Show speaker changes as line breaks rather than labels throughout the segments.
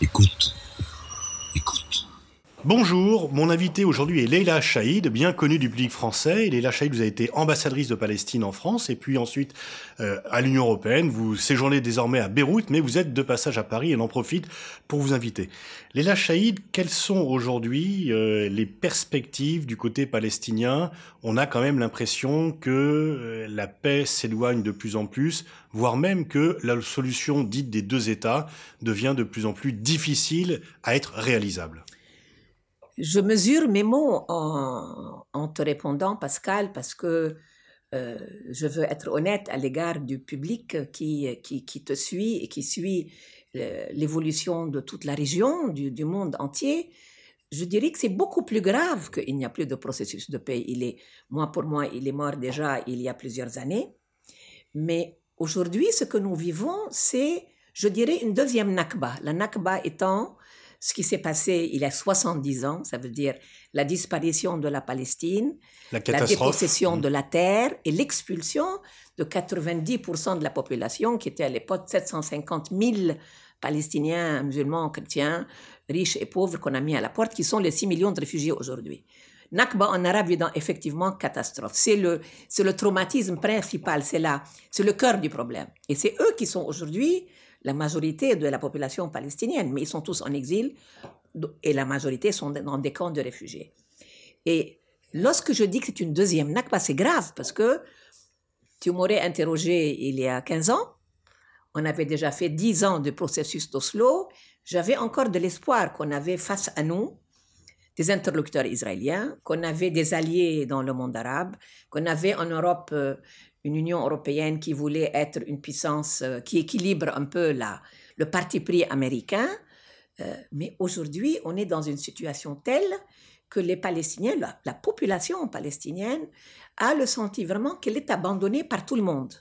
Écoute, écoute.
Bonjour, mon invité aujourd'hui est Leila Chaïd, bien connue du public français. Leila Chaïd, vous avez été ambassadrice de Palestine en France et puis ensuite à l'Union européenne. Vous séjournez désormais à Beyrouth, mais vous êtes de passage à Paris et en profite pour vous inviter. Leila Chaïd, quelles sont aujourd'hui les perspectives du côté palestinien ? On a quand même l'impression que la paix s'éloigne de plus en plus, voire même que la solution dite des deux États devient de plus en plus difficile à être réalisable.
Je mesure mes mots en te répondant, Pascal, parce que je veux être honnête à l'égard du public qui te suit et qui suit l'évolution de toute la région, du monde entier. Je dirais que c'est beaucoup plus grave qu'il n'y a plus de processus de paix. Pour moi, il est mort déjà il y a plusieurs années. Mais aujourd'hui, ce que nous vivons, c'est, je dirais, une deuxième Nakba. La Nakba étant ce qui s'est passé il y a 70 ans, ça veut dire la disparition de la Palestine, la dépossession de la terre et l'expulsion de 90% de la population, qui était à l'époque 750 000 Palestiniens, musulmans, chrétiens, riches et pauvres qu'on a mis à la porte, qui sont les 6 millions de réfugiés aujourd'hui. Nakba en arabe est effectivement catastrophe. C'est le traumatisme principal, c'est le cœur du problème. Et c'est eux qui sont aujourd'hui la majorité de la population palestinienne, mais ils sont tous en exil et la majorité sont dans des camps de réfugiés. Et lorsque je dis que c'est une deuxième Nakba, c'est grave parce que tu m'aurais interrogé il y a 15 ans, on avait déjà fait 10 ans de processus d'Oslo, j'avais encore de l'espoir qu'on avait face à nous des interlocuteurs israéliens, qu'on avait des alliés dans le monde arabe, qu'on avait en Europe une Union européenne qui voulait être une puissance qui équilibre un peu le parti pris américain. Mais aujourd'hui, on est dans une situation telle que les Palestiniens, la population palestinienne, a le sentiment vraiment qu'elle est abandonnée par tout le monde.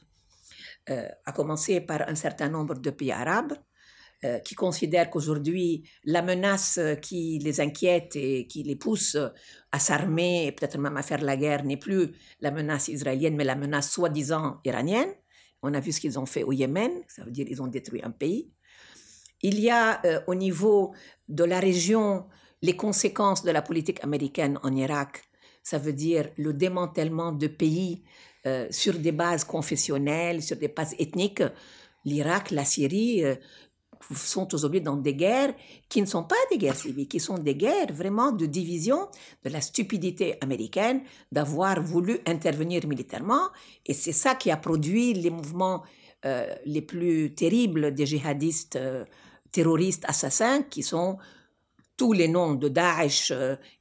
À commencer par un certain nombre de pays arabes, qui considèrent qu'aujourd'hui, la menace qui les inquiète et qui les pousse à s'armer et peut-être même à faire la guerre n'est plus la menace israélienne, mais la menace soi-disant iranienne. On a vu ce qu'ils ont fait au Yémen, ça veut dire qu'ils ont détruit un pays. Il y a au niveau de la région les conséquences de la politique américaine en Irak, ça veut dire le démantèlement de pays sur des bases confessionnelles, sur des bases ethniques. L'Irak, la Syrie sont aujourd'hui dans des guerres qui ne sont pas des guerres civiles, qui sont des guerres vraiment de division de la stupidité américaine d'avoir voulu intervenir militairement. Et c'est ça qui a produit les mouvements les plus terribles des djihadistes, terroristes, assassins, qui sont tous les noms de Daesh,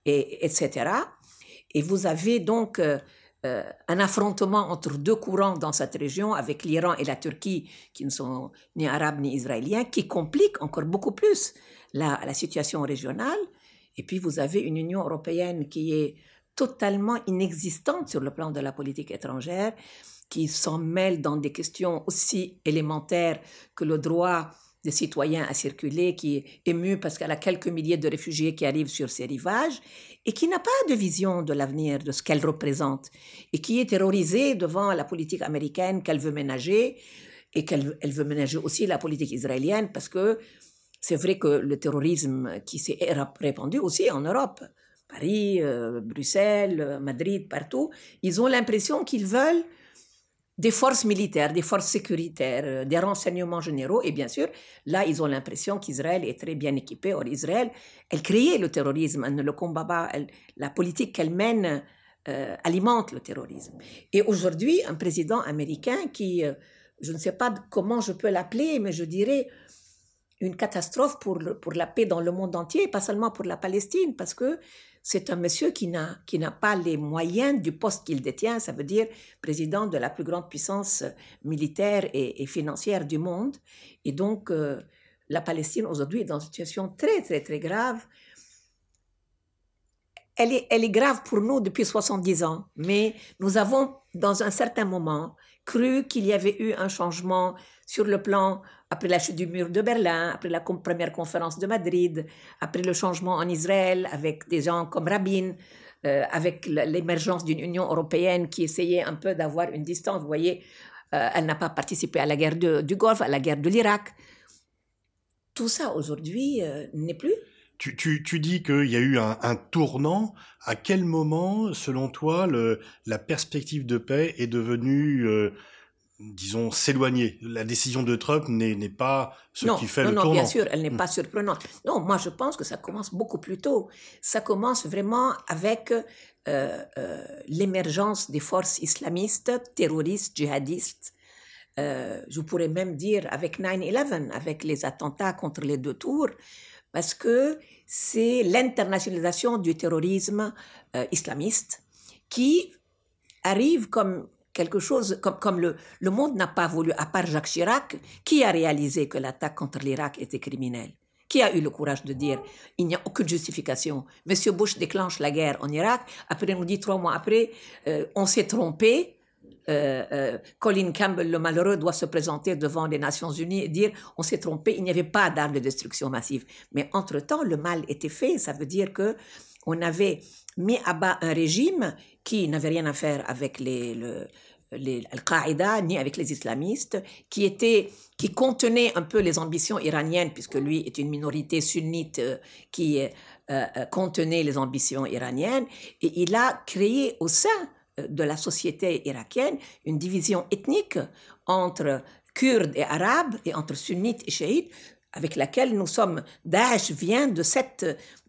etc. Et vous avez donc un affrontement entre deux courants dans cette région avec l'Iran et la Turquie qui ne sont ni arabes ni israéliens, qui complique encore beaucoup plus la situation régionale. Et puis vous avez une Union européenne qui est totalement inexistante sur le plan de la politique étrangère, qui s'en mêle dans des questions aussi élémentaires que le droit des citoyens à circuler, qui est ému parce qu'elle a quelques milliers de réfugiés qui arrivent sur ses rivages et qui n'a pas de vision de l'avenir, de ce qu'elle représente, et qui est terrorisée devant la politique américaine qu'elle veut ménager et qu'elle veut ménager aussi la politique israélienne, parce que c'est vrai que le terrorisme qui s'est répandu aussi en Europe, Paris, Bruxelles, Madrid, partout, ils ont l'impression qu'ils veulent des forces militaires, des forces sécuritaires, des renseignements généraux. Et bien sûr, là, ils ont l'impression qu'Israël est très bien équipé. Or, Israël, elle crée le terrorisme, elle ne le combat pas. La politique qu'elle mène alimente le terrorisme. Et aujourd'hui, un président américain qui, je ne sais pas comment je peux l'appeler, mais je dirais une catastrophe pour la paix dans le monde entier, pas seulement pour la Palestine, parce que c'est un monsieur qui n'a pas les moyens du poste qu'il détient, ça veut dire président de la plus grande puissance militaire et financière du monde. Et donc, la Palestine aujourd'hui est dans une situation très, très, très grave. Elle est grave pour nous depuis 70 ans, mais nous avons, dans un certain moment, cru qu'il y avait eu un changement sur le plan, après la chute du mur de Berlin, après la première conférence de Madrid, après le changement en Israël avec des gens comme Rabin, avec l'émergence d'une Union européenne qui essayait un peu d'avoir une distance. Vous voyez, elle n'a pas participé à la guerre du Golfe, à la guerre de l'Irak. Tout ça aujourd'hui n'est plus.
Tu dis qu'il y a eu un tournant. À quel moment, selon toi, la perspective de paix est devenue, disons, s'éloigner? La décision de Trump n'est pas ce qui fait le tournant.
Non, bien sûr, elle n'est pas surprenante. Non, moi je pense que ça commence beaucoup plus tôt. Ça commence vraiment avec l'émergence des forces islamistes, terroristes, djihadistes. Je pourrais même dire avec 9/11, avec les attentats contre les 2 tours, parce que c'est l'internationalisation du terrorisme islamiste qui arrive comme quelque chose, comme le monde n'a pas voulu, à part Jacques Chirac, qui a réalisé que l'attaque contre l'Irak était criminelle? Qui a eu le courage de dire il n'y a aucune justification? Monsieur Bush déclenche la guerre en Irak, après on nous dit 3 mois après, on s'est trompé. Colin Campbell, le malheureux, doit se présenter devant les Nations Unies et dire on s'est trompé, il n'y avait pas d'armes de destruction massive. Mais entre-temps, le mal était fait. Ça veut dire que on avait mis à bas un régime qui n'avait rien à faire avec Al-Qaïda ni avec les islamistes, qui contenait un peu les ambitions iraniennes, puisque lui est une minorité sunnite qui contenait les ambitions iraniennes, et il a créé au sein de la société irakienne une division ethnique entre Kurdes et Arabes et entre sunnites et chiites, avec laquelle nous sommes. Daesh vient de cette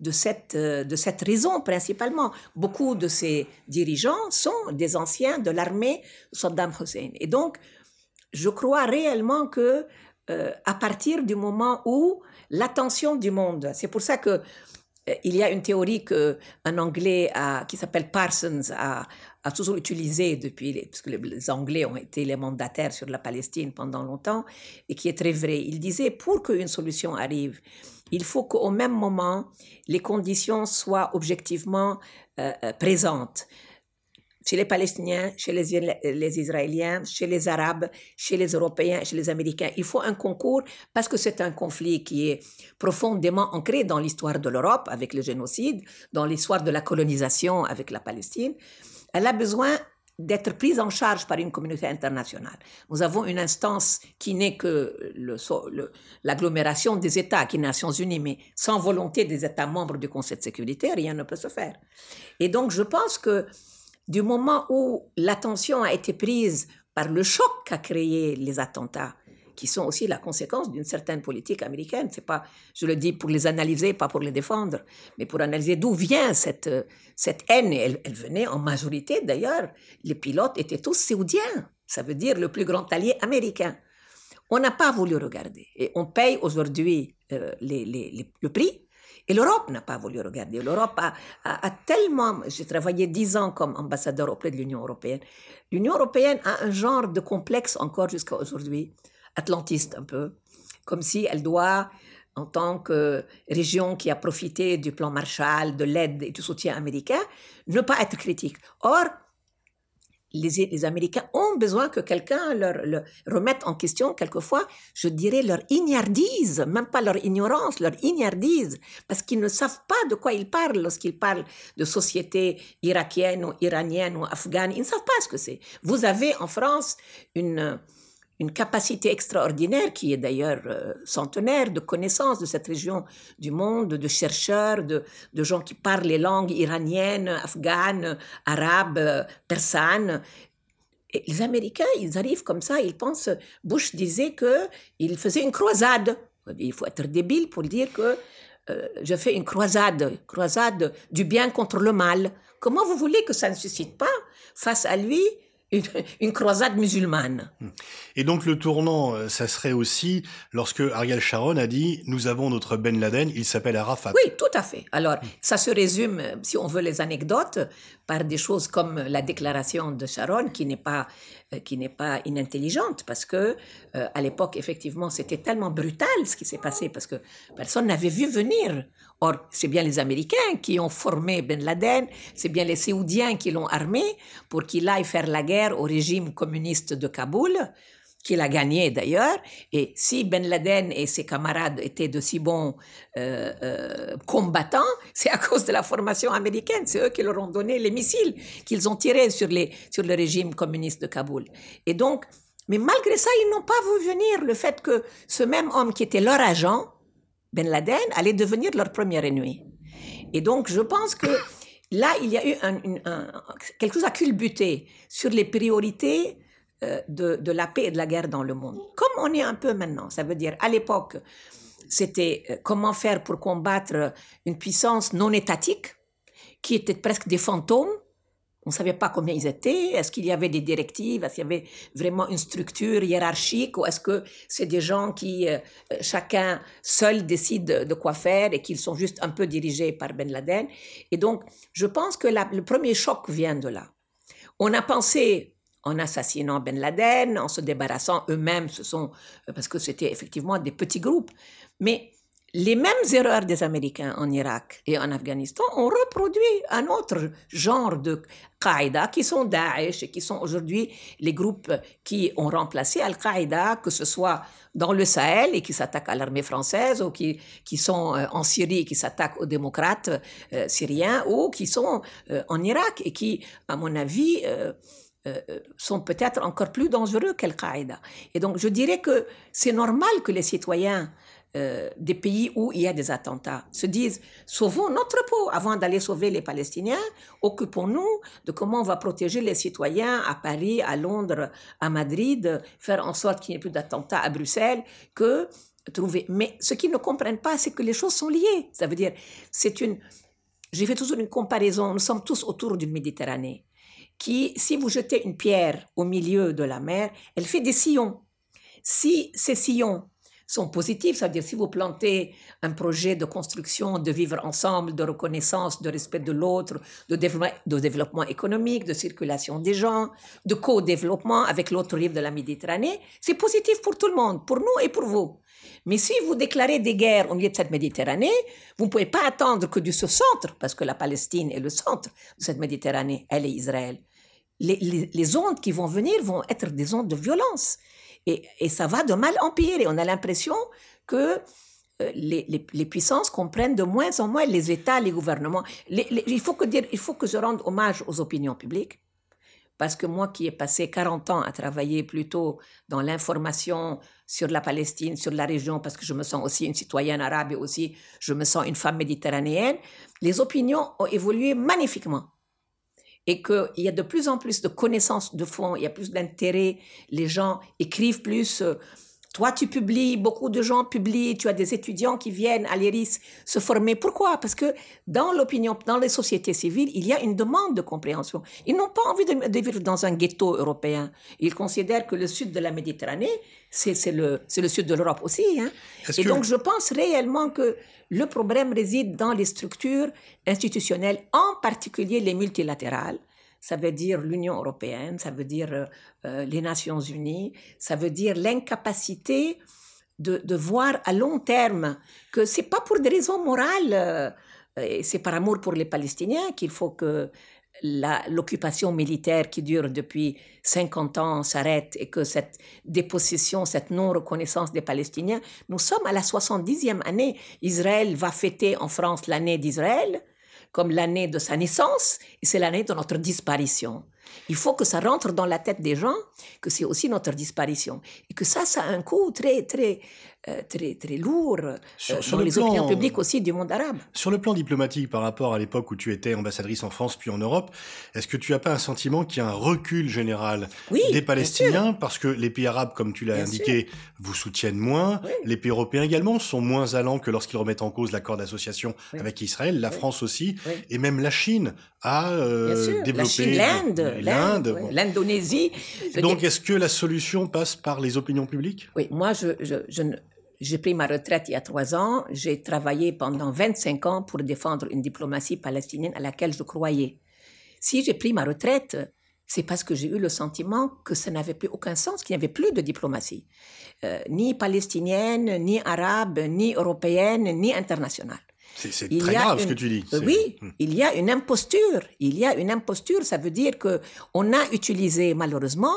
raison principalement. Beaucoup de ces dirigeants sont des anciens de l'armée de Saddam Hussein. Et donc, je crois réellement que à partir du moment où l'attention du monde, c'est pour ça que il y a une théorie qu'un Anglais qui s'appelle Parsons a toujours utilisée parce que les Anglais ont été les mandataires sur la Palestine pendant longtemps, et qui est très vrai. Il disait, pour qu'une solution arrive, il faut qu'au même moment, les conditions soient objectivement présentes. Chez les Palestiniens, chez les Israéliens, chez les Arabes, chez les Européens, chez les Américains. Il faut un concours parce que c'est un conflit qui est profondément ancré dans l'histoire de l'Europe avec le génocide, dans l'histoire de la colonisation avec la Palestine. Elle a besoin d'être prise en charge par une communauté internationale. Nous avons une instance qui n'est que l'agglomération des États, qui est les Nations Unies, mais sans volonté des États membres du Conseil de sécurité, rien ne peut se faire. Et donc je pense que du moment où l'attention a été prise par le choc qu'a créé les attentats, qui sont aussi la conséquence d'une certaine politique américaine, c'est pas, je le dis pour les analyser, pas pour les défendre, mais pour analyser d'où vient cette haine. Et elle venait en majorité, d'ailleurs, les pilotes étaient tous saoudiens, ça veut dire le plus grand allié américain. On n'a pas voulu regarder, et on paye aujourd'hui le prix. Et l'Europe n'a pas voulu regarder. L'Europe a tellement... J'ai travaillé 10 ans comme ambassadeur auprès de l'Union européenne. L'Union européenne a un genre de complexe encore jusqu'à aujourd'hui, atlantiste un peu, comme si elle doit, en tant que région qui a profité du plan Marshall, de l'aide et du soutien américain, ne pas être critique. Or, les Américains ont besoin que quelqu'un leur remette en question, quelquefois, je dirais leur ignardise, même pas leur ignorance, leur ignardise, parce qu'ils ne savent pas de quoi ils parlent lorsqu'ils parlent de société irakienne ou iranienne ou afghane. Ils ne savent pas ce que c'est. Vous avez en France une capacité extraordinaire qui est d'ailleurs centenaire de connaissance de cette région du monde, de chercheurs, de gens qui parlent les langues iraniennes, afghanes, arabes, persanes. Et les Américains, ils arrivent comme ça, ils pensent... Bush disait qu'il faisait une croisade. Il faut être débile pour dire que je fais une croisade du bien contre le mal. Comment vous voulez que ça ne suscite pas face à lui une croisade musulmane?
Et donc le tournant, ça serait aussi lorsque Ariel Sharon a dit « Nous avons notre Ben Laden, il s'appelle Arafat ».
Oui, tout à fait. Alors, ça se résume, si on veut les anecdotes, par des choses comme la déclaration de Sharon, qui n'est pas inintelligente, parce que à l'époque, effectivement, c'était tellement brutal ce qui s'est passé, parce que personne n'avait vu venir. Or, c'est bien les Américains qui ont formé Ben Laden, c'est bien les Saoudiens qui l'ont armé pour qu'il aille faire la guerre au régime communiste de Kaboul, qu'il a gagné d'ailleurs. Et si Ben Laden et ses camarades étaient de si bons combattants, c'est à cause de la formation américaine. C'est eux qui leur ont donné les missiles qu'ils ont tirés sur le régime communiste de Kaboul. Et donc, mais malgré ça, ils n'ont pas vu venir le fait que ce même homme qui était leur agent, Ben Laden allait devenir leur premier ennemi. Et donc, je pense que là, il y a eu quelque chose à culbuter sur les priorités de la paix et de la guerre dans le monde. Comme on est un peu maintenant, ça veut dire, à l'époque, c'était comment faire pour combattre une puissance non étatique, qui étaient presque des fantômes. On ne savait pas combien ils étaient. Est-ce qu'il y avait des directives? Est-ce qu'il y avait vraiment une structure hiérarchique? Ou est-ce que c'est des gens qui, chacun seul, décide de quoi faire et qu'ils sont juste un peu dirigés par Ben Laden? Et donc, je pense que le premier choc vient de là. On a pensé, en assassinant Ben Laden, en se débarrassant eux-mêmes, parce que c'était effectivement des petits groupes. Mais les mêmes erreurs des Américains en Irak et en Afghanistan ont reproduit un autre genre de Qaïda qui sont Daesh et qui sont aujourd'hui les groupes qui ont remplacé Al-Qaïda, que ce soit dans le Sahel et qui s'attaquent à l'armée française, ou qui sont en Syrie et qui s'attaquent aux démocrates syriens, ou qui sont en Irak et qui, à mon avis, sont peut-être encore plus dangereux qu'Al-Qaïda. Et donc, je dirais que c'est normal que les citoyens des pays où il y a des attentats se disent sauvons notre peau avant d'aller sauver les Palestiniens, occupons-nous de comment on va protéger les citoyens à Paris, à Londres, à Madrid, faire en sorte qu'il n'y ait plus d'attentats à Bruxelles, que trouver. Mais ce qu'ils ne comprennent pas, c'est que les choses sont liées. Ça veut dire, j'ai fait toujours une comparaison, nous sommes tous autour d'une Méditerranée qui, si vous jetez une pierre au milieu de la mer, elle fait des sillons. Si ces sillons sont positifs, c'est-à-dire si vous plantez un projet de construction, de vivre ensemble, de reconnaissance, de respect de l'autre, de développement économique, de circulation des gens, de co-développement avec l'autre rive de la Méditerranée, c'est positif pour tout le monde, pour nous et pour vous. Mais si vous déclarez des guerres au milieu de cette Méditerranée, vous ne pouvez pas attendre que de ce centre, parce que la Palestine est le centre de cette Méditerranée, elle est Israël. Les ondes qui vont venir vont être des ondes de violence. Et ça va de mal en pire. Et on a l'impression que les puissances comprennent de moins en moins les États, les gouvernements. Il faut que je rende hommage aux opinions publiques. Parce que moi qui ai passé 40 ans à travailler plutôt dans l'information sur la Palestine, sur la région, parce que je me sens aussi une citoyenne arabe et aussi je me sens une femme méditerranéenne, les opinions ont évolué magnifiquement. Et qu'il y a de plus en plus de connaissances de fond, il y a plus d'intérêt, les gens écrivent plus. Toi, tu publies, beaucoup de gens publient, tu as des étudiants qui viennent à l'IRIS se former. Pourquoi? Parce que dans l'opinion, dans les sociétés civiles, il y a une demande de compréhension. Ils n'ont pas envie de vivre dans un ghetto européen. Ils considèrent que le sud de la Méditerranée, c'est le sud de l'Europe aussi. Hein? Donc, je pense réellement que le problème réside dans les structures institutionnelles, en particulier les multilatérales. Ça veut dire l'Union européenne, ça veut dire les Nations unies, ça veut dire l'incapacité de voir à long terme que c'est pas pour des raisons morales, et c'est par amour pour les Palestiniens qu'il faut que l'occupation militaire qui dure depuis 50 ans s'arrête et que cette dépossession, cette non-reconnaissance des Palestiniens, nous sommes à la 70e année. Israël va fêter en France l'année d'Israël, comme l'année de sa naissance, et c'est l'année de notre disparition. Il faut que ça rentre dans la tête des gens, que c'est aussi notre disparition. Et que ça a un coût très, très, très lourd sur les opinions publiques aussi du monde arabe.
Sur le plan diplomatique, par rapport à l'époque où tu étais ambassadrice en France puis en Europe, est-ce que tu n'as pas un sentiment qu'il y a un recul général des Palestiniens? Parce que les pays arabes, comme tu l'as indiqué, vous soutiennent moins. Oui. Les pays européens également sont moins allants que lorsqu'ils remettent en cause l'accord d'association avec Israël. La France aussi. Oui. Et même la Chine a développé...
L'Inde, l'Indonésie.
Donc, est-ce que la solution passe par les opinions publiques?
Oui, moi, j'ai pris ma retraite il y a 3 ans. J'ai travaillé pendant 25 ans pour défendre une diplomatie palestinienne à laquelle je croyais. Si j'ai pris ma retraite, c'est parce que j'ai eu le sentiment que ça n'avait plus aucun sens, qu'il n'y avait plus de diplomatie. Ni palestinienne, ni arabe, ni européenne, ni internationale.
C'est très grave ce que tu dis.
Oui, il y a une imposture. Ça veut dire qu'on a utilisé malheureusement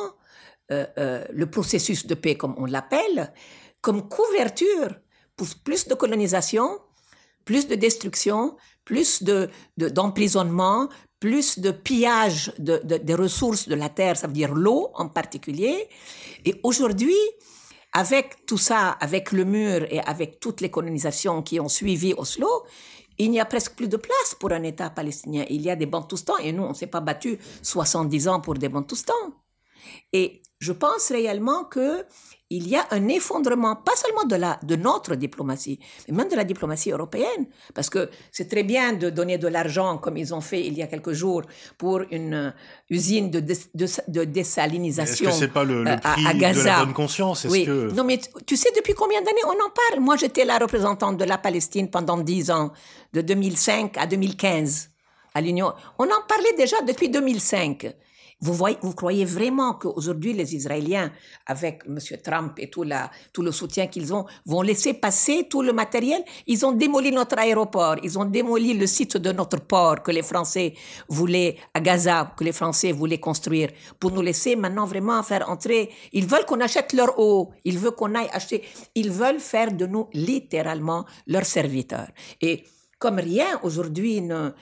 le processus de paix, comme on l'appelle, comme couverture pour plus de colonisation, plus de destruction, plus d'emprisonnement, plus de pillage des ressources de la terre, ça veut dire l'eau en particulier. Et aujourd'hui, avec tout ça, avec le mur et avec toutes les colonisations qui ont suivi Oslo, il n'y a presque plus de place pour un État palestinien. Il y a des Bantoustans et nous, on ne s'est pas battu 70 ans pour des Bantoustans. Et je pense réellement que il y a un effondrement, pas seulement de notre diplomatie, mais même de la diplomatie européenne. Parce que c'est très bien de donner de l'argent, comme ils ont fait il y a quelques jours, pour une usine de désalinisation
est-ce que c'est pas le prix
à Gaza.
de la bonne conscience?
Oui. Non, mais tu sais depuis combien d'années on en parle? Moi, j'étais la représentante de la Palestine pendant 10 ans, de 2005 à 2015, à l'Union. On en parlait déjà depuis 2005. Vous croyez vraiment qu'aujourd'hui, les Israéliens, avec M. Trump et tout le soutien qu'ils ont, vont laisser passer tout le matériel? Ils ont démoli notre aéroport, ils ont démoli le site de notre port que les Français voulaient, à Gaza, que les Français voulaient construire, pour nous laisser maintenant vraiment faire entrer. Ils veulent qu'on achète leur eau, ils veulent qu'on aille acheter, ils veulent faire de nous littéralement leurs serviteurs. Et comme rien aujourd'hui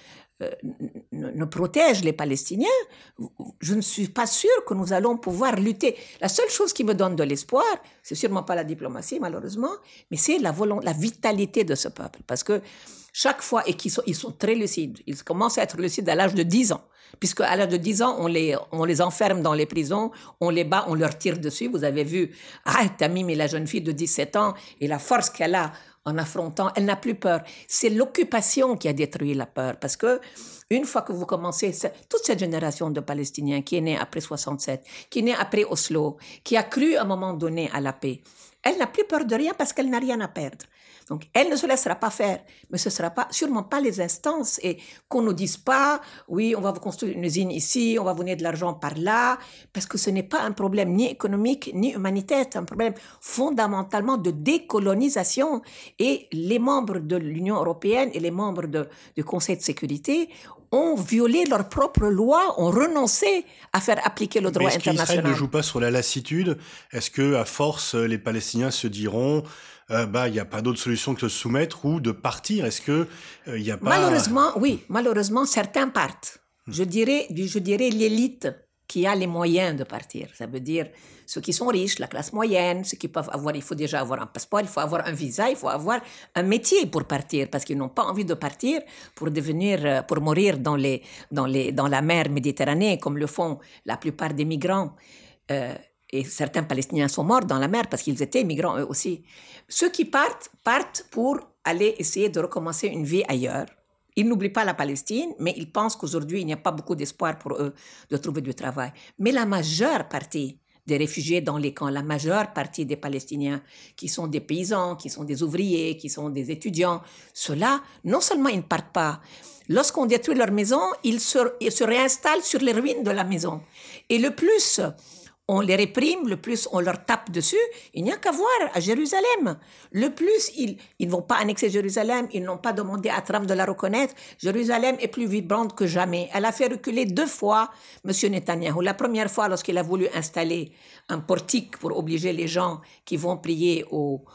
ne protège les Palestiniens, je ne suis pas sûre que nous allons pouvoir lutter. La seule chose qui me donne de l'espoir, c'est sûrement pas la diplomatie malheureusement, mais c'est la vitalité de ce peuple. Parce que chaque fois, et ils sont très lucides, ils commencent à être lucides à l'âge de 10 ans. Puisque à l'âge de 10 ans, on les enferme dans les prisons, on les bat, on leur tire dessus. Vous avez vu Tamim et la jeune fille de 17 ans et la force qu'elle a en affrontant, elle n'a plus peur. C'est l'occupation qui a détruit la peur. Parce que une fois que vous commencez, toute cette génération de Palestiniens qui est née après 67, qui est née après Oslo, qui a cru à un moment donné à la paix, elle n'a plus peur de rien parce qu'elle n'a rien à perdre. Donc, elle ne se laissera pas faire, mais ce ne sera sûrement pas les instances et qu'on ne nous dise pas, oui, on va vous construire une usine ici, on va vous donner de l'argent par là, parce que ce n'est pas un problème ni économique ni humanitaire, c'est un problème fondamentalement de décolonisation et les membres de l'Union européenne et les membres du Conseil de sécurité ont violé leurs propres lois, ont renoncé à faire appliquer le droit international.
Est-ce qu'Israël ne joue pas sur la lassitude? Est-ce que, à force, les Palestiniens se diront, il n'y a pas d'autre solution que de se soumettre ou de partir? Est-ce que il y a pas...
Malheureusement, certains partent. Je dirais l'élite qui a les moyens de partir. Ça veut dire ceux qui sont riches, la classe moyenne, ceux qui peuvent avoir, il faut déjà avoir un passeport, il faut avoir un visa, il faut avoir un métier pour partir, parce qu'ils n'ont pas envie de partir pour mourir dans la mer Méditerranée, comme le font la plupart des migrants. Et certains Palestiniens sont morts dans la mer parce qu'ils étaient migrants eux aussi. Ceux qui partent pour aller essayer de recommencer une vie ailleurs. Ils n'oublient pas la Palestine, mais ils pensent qu'aujourd'hui, il n'y a pas beaucoup d'espoir pour eux de trouver du travail. Mais la majeure partie des réfugiés dans les camps, la majeure partie des Palestiniens qui sont des paysans, qui sont des ouvriers, qui sont des étudiants, ceux-là, non seulement ils ne partent pas, lorsqu'on détruit leur maison, ils se réinstallent sur les ruines de la maison. Et le plus on les réprime, le plus on leur tape dessus, il n'y a qu'à voir à Jérusalem. Le plus, ils ne vont pas annexer Jérusalem, ils n'ont pas demandé à Trump de la reconnaître. Jérusalem est plus vibrante que jamais. Elle a fait reculer 2 fois M. Netanyahou. La première fois, lorsqu'il a voulu installer un portique pour obliger les gens qui vont prier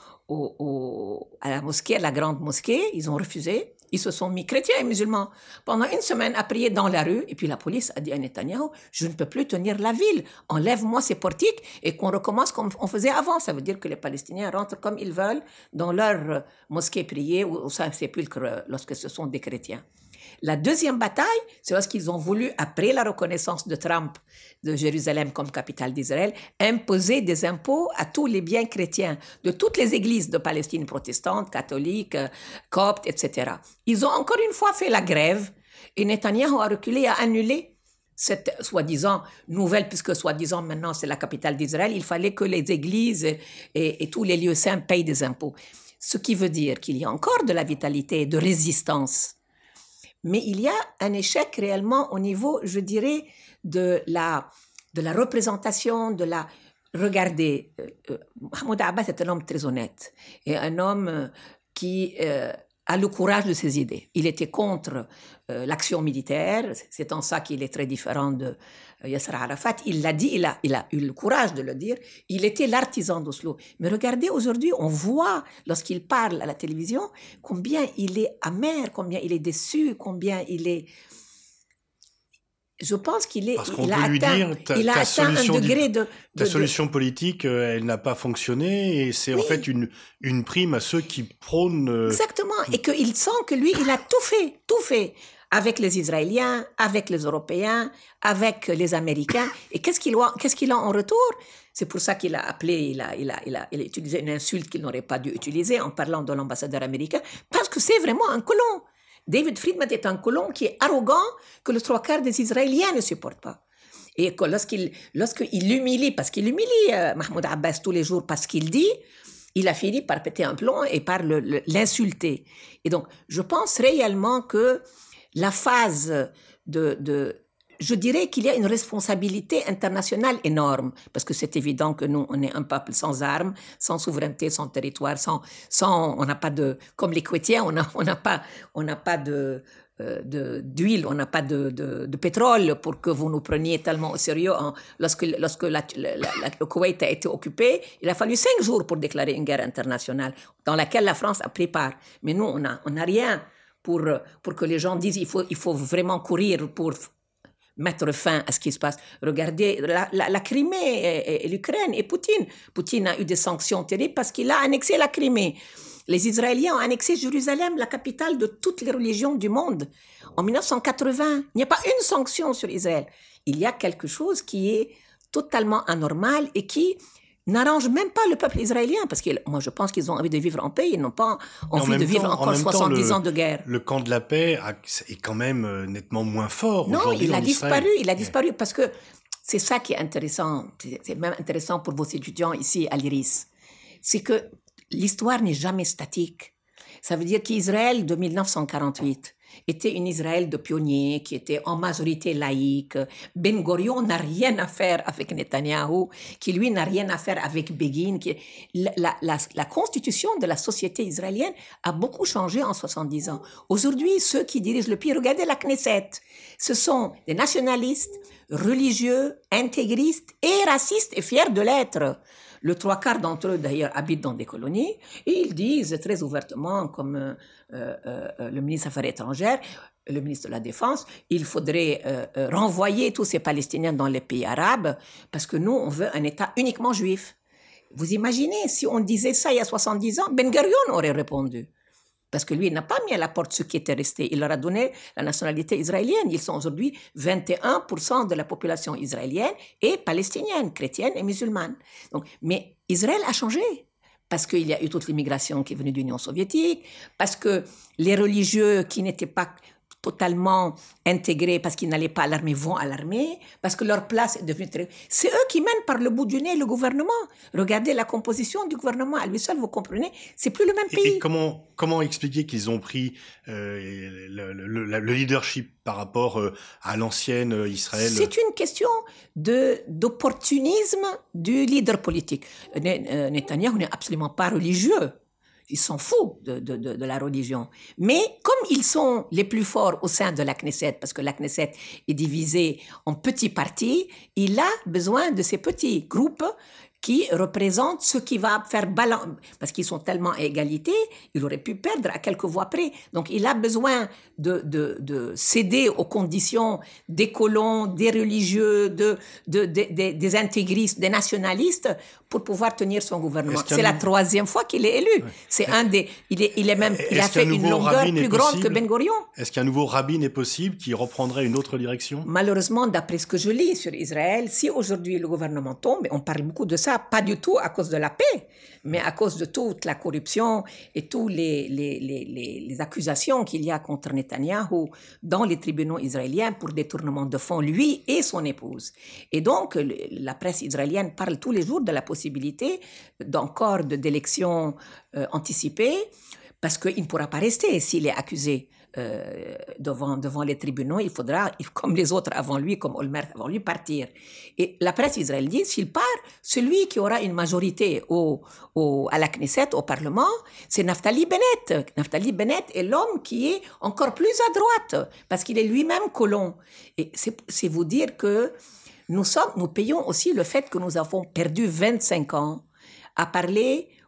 à la mosquée, à la grande mosquée, ils ont refusé. Ils se sont mis, chrétiens et musulmans, pendant 1 semaine à prier dans la rue. Et puis la police a dit à Netanyahou, je ne peux plus tenir la ville. Enlève-moi ces portiques et qu'on recommence comme on faisait avant. Ça veut dire que les Palestiniens rentrent comme ils veulent dans leur mosquée prier ou au Saint-Sépulcre lorsque ce sont des chrétiens. La deuxième bataille, c'est lorsqu'ils ont voulu, après la reconnaissance de Trump de Jérusalem comme capitale d'Israël, imposer des impôts à tous les biens chrétiens de toutes les églises de Palestine protestantes, catholiques, coptes, etc. Ils ont encore une fois fait la grève et Netanyahou a reculé et a annulé cette soi-disant nouvelle, puisque soi-disant maintenant c'est la capitale d'Israël, il fallait que les églises et tous les lieux saints payent des impôts. Ce qui veut dire qu'il y a encore de la vitalité et de résistance. Mais il y a un échec réellement au niveau, je dirais, de la représentation, Regardez, Mahmoud Abbas est un homme très honnête et un homme qui a le courage de ses idées. Il était contre l'action militaire, c'est en ça qu'il est très différent de Yasser Arafat. Il l'a dit, il a eu le courage de le dire. Il était l'artisan d'Oslo. Mais regardez, aujourd'hui, on voit, lorsqu'il parle à la télévision, combien il est amer, combien il est déçu, combien il est... Je pense qu'il est.
Parce qu'on peut lui dire,
il a atteint un degré de.
Ta solution politique, elle n'a pas fonctionné, et c'est en fait une prime à ceux qui prônent.
Exactement, et qu'il sent que lui, il a tout fait. Avec les Israéliens, avec les Européens, avec les Américains. Et qu'est-ce qu'il a en retour? C'est pour ça qu'il a appelé, il a utilisé une insulte qu'il n'aurait pas dû utiliser en parlant de l'ambassadeur américain, parce que c'est vraiment un colon. David Friedman est un colon qui est arrogant, que le 3/4 des Israéliens ne supportent pas. Et que lorsqu'il l'humilie, parce qu'il humilie Mahmoud Abbas tous les jours parce qu'il dit, il a fini par péter un plomb et par l'insulter. Et donc, je pense réellement que la phase je dirais qu'il y a une responsabilité internationale énorme, parce que c'est évident que nous, on est un peuple sans armes, sans souveraineté, sans territoire, on n'a pas comme les Chrétiens, on n'a pas d'huile, on n'a pas de pétrole pour que vous nous preniez tellement au sérieux. Lorsque le Koweït a été occupé, il a fallu 5 jours pour déclarer une guerre internationale, dans laquelle la France a pris part. Mais nous, on n'a rien pour que les gens disent il faut vraiment courir pour mettre fin à ce qui se passe. Regardez la Crimée et l'Ukraine et Poutine. Poutine a eu des sanctions terribles parce qu'il a annexé la Crimée. Les Israéliens ont annexé Jérusalem, la capitale de toutes les religions du monde. En 1980, il n'y a pas une sanction sur Israël. Il y a quelque chose qui est totalement anormal et qui n'arrange même pas le peuple israélien, parce que moi je pense qu'ils ont envie de vivre en paix, ils n'ont pas envie de vivre encore 70 ans de guerre.
Le camp de la paix est quand même nettement moins fort aujourd'hui.
Non, il a disparu parce que c'est ça qui est intéressant, c'est même intéressant pour vos étudiants ici à l'IRIS, c'est que l'histoire n'est jamais statique. Ça veut dire qu'Israël de 1948 était une Israël de pionniers qui était en majorité laïque. Ben Gurion n'a rien à faire avec Netanyahou, qui lui n'a rien à faire avec Begin. La constitution de la société israélienne a beaucoup changé en 70 ans. Aujourd'hui, ceux qui dirigent le pays, regardez la Knesset, ce sont des nationalistes, religieux, intégristes et racistes et fiers de l'être. Le 3/4 d'entre eux, d'ailleurs, habitent dans des colonies et ils disent très ouvertement, comme le ministre des Affaires étrangères, le ministre de la Défense, il faudrait renvoyer tous ces Palestiniens dans les pays arabes parce que nous, on veut un État uniquement juif. Vous imaginez, si on disait ça il y a 70 ans, Ben Gurion aurait répondu. Parce que lui, il n'a pas mis à la porte ceux qui étaient restés. Il leur a donné la nationalité israélienne. Ils sont aujourd'hui 21% de la population israélienne et palestinienne, chrétienne et musulmane. Donc, mais Israël a changé. Parce qu'il y a eu toute l'immigration qui est venue de l'Union soviétique, parce que les religieux qui n'étaient pas totalement intégrés parce qu'ils n'allaient pas à l'armée vont à l'armée, parce que leur place est devenue très... C'est eux qui mènent par le bout du nez le gouvernement. Regardez la composition du gouvernement à lui seul, vous comprenez, c'est plus le même pays.
Et comment expliquer qu'ils ont pris le leadership par rapport à l'ancienne Israël?
C'est une question d'opportunisme du leader politique. Netanyahou n'est absolument pas religieux. Ils s'en foutent de la religion. Mais comme ils sont les plus forts au sein de la Knesset, parce que la Knesset est divisée en petits partis, il a besoin de ces petits groupes qui représentent ce qui va faire balance. Parce qu'ils sont tellement à égalité, il aurait pu perdre à quelques voix près. Donc il a besoin de céder aux conditions des colons, des religieux, des intégristes, des nationalistes pour pouvoir tenir son gouvernement. C'est la 3e fois qu'il est élu. Ouais. C'est il a fait une longueur plus grande que Ben Gurion.
Est-ce qu'un nouveau rabbin est possible qui reprendrait une autre direction?
Malheureusement, d'après ce que je lis sur Israël, si aujourd'hui le gouvernement tombe, et on parle beaucoup de ça, pas du tout à cause de la paix, mais à cause de toute la corruption et toutes les accusations qu'il y a contre Netanyahou dans les tribunaux israéliens pour détournement de fonds, lui et son épouse. Et donc, la presse israélienne parle tous les jours de la possibilité d'encore d'élections anticipées, parce qu'il ne pourra pas rester s'il est accusé devant les tribunaux. Il faudra, comme les autres avant lui, comme Olmert avant lui, partir. Et la presse israélienne dit, s'il part, celui qui aura une majorité à la Knesset, au Parlement, c'est Naftali Bennett. Naftali Bennett est l'homme qui est encore plus à droite, parce qu'il est lui-même colon. Et c'est vous dire que nous payons aussi le fait que nous avons perdu 25 ans à parler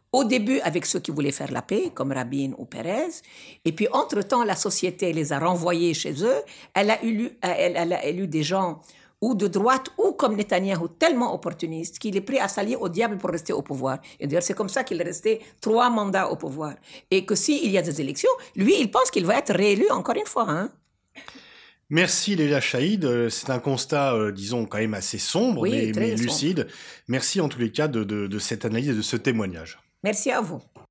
Au début, avec ceux qui voulaient faire la paix, comme Rabin ou Pérez. Et puis, entre-temps, la société les a renvoyés chez eux. Elle a élu des gens ou de droite, ou comme Netanyahou, tellement opportuniste qu'il est prêt à s'allier au diable pour rester au pouvoir. Et d'ailleurs, c'est comme ça qu'il est resté 3 mandats au pouvoir. Et que s'il y a des élections, lui, il pense qu'il va être réélu encore une fois. Hein.
Merci Leila Chaïd, c'est un constat, disons, quand même assez sombre,
Oui,
mais
très
lucide.
sombre.
Merci en tous les cas de cette analyse et de ce témoignage.
Merci à vous.